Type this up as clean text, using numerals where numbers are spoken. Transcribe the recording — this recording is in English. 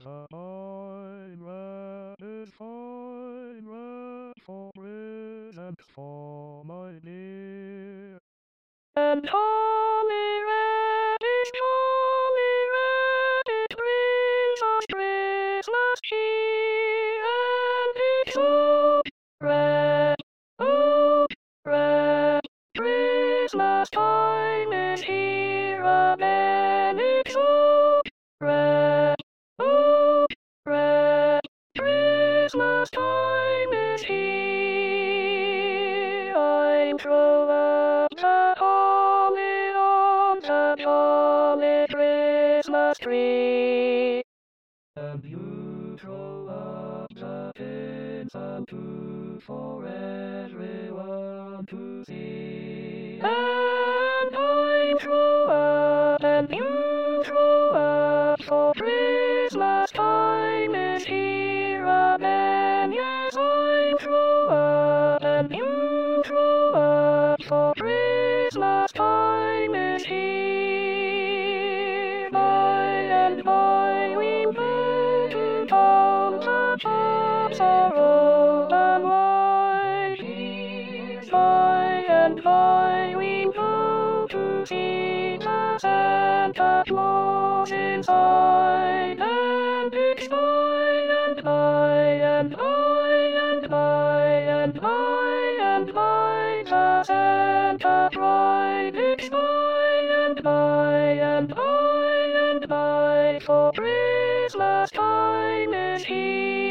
a fine rat is fine rat for presents for my dear. And Jolly Rabbit, Jolly Rabbit brings us Christmas cheer. And it's oh, red, Christmas time is here again. It's oh, red, Christmas time is here. I'm throw up the holly on the jolly Christmas tree. And you throw up the tinsel too for everyone to see. And I throw up and you throw up, for Christmas time is here again. Yes, I throw up and you throw up, for Christmas time is here. By and by we go to town, the shops are open wide. By and by we go to see the Santa Claus inside. And it's by and by and by and by and by and by the Santa bride. It's by and by and by and by, for Christmas time is here.